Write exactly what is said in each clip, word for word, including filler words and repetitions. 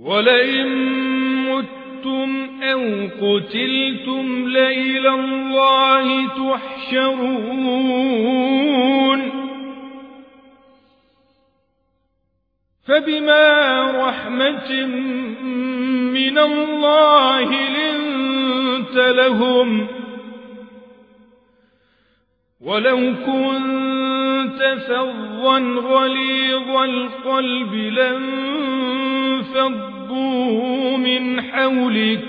ولئن متم أو قتلتم لإلى الله تحشرون فبما رحمة من الله لنت لهم ولو كنت فظا غليظ القلب لانفضوا من حولك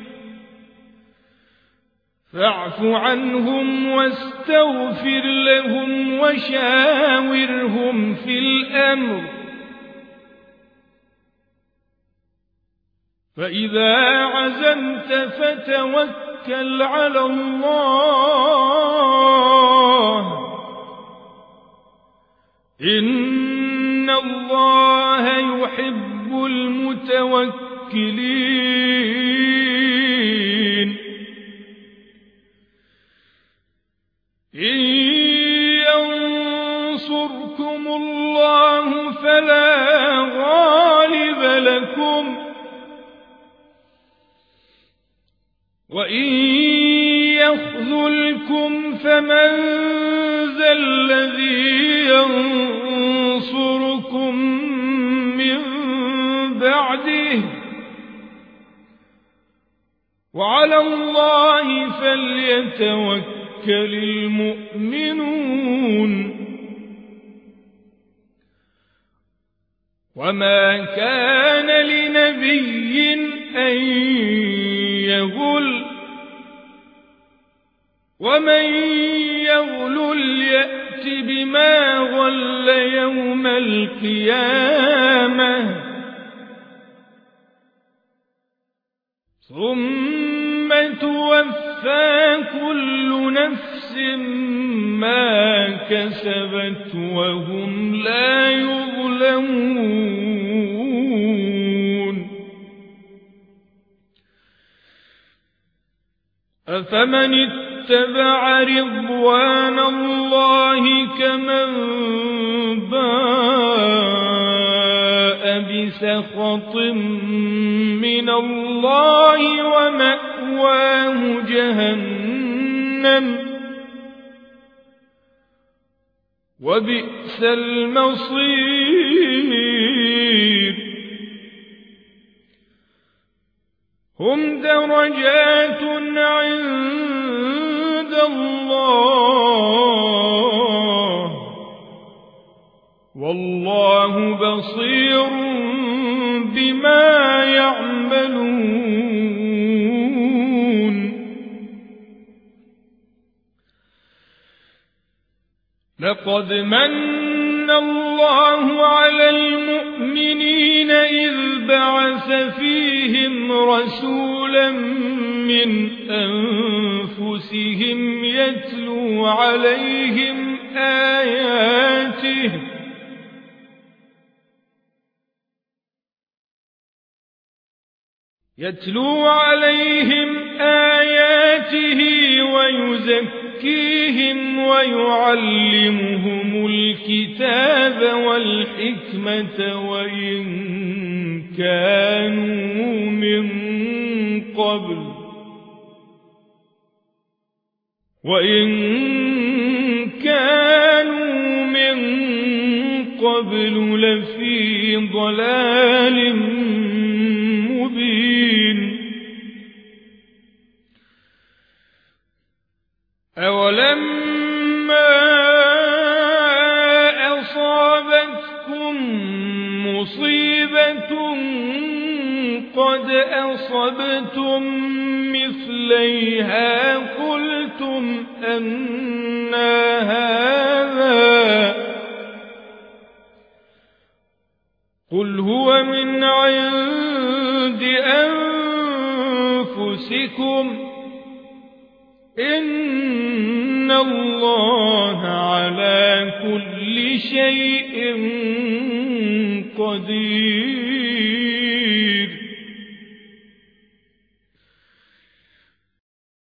فاعف عنهم واستغفر لهم وشاورهم في الأمر فإذا عزمت فتوكل على الله إن الله يحب المتوكلين إن ينصركم الله فلا غالب لكم وإن يخذلكم فمن ذا الذي ينصركم من بعده وعلى الله فليتوكل المؤمنون وما كان لنبي أن يغل ومن يغلل يأت بما غل يوم القيامة ثم توفى كل نفس ما كسبت وهم لا يظلمون أفمن اتبع رضوان الله كمن باء بسخط من الله ومأواه جهنم وبئس المصير هم درجات عند الله والله بصير بما يعملون لقد من الله على المؤمنين إذ بعث فيهم رسولا من أنفسهم يتلو عليهم آياته يتلو عليهم آياته ويزكيهم ويعلمهم الكتاب والحكمة وإن كانوا من قبل وإن كانوا من قبل لفي ضلال مبين أولما أصابتكم مصيبة قد أصبتم مثليها قلتم أنى هذا قل هو من عند أنفسكم إن الله على كل شيء قدير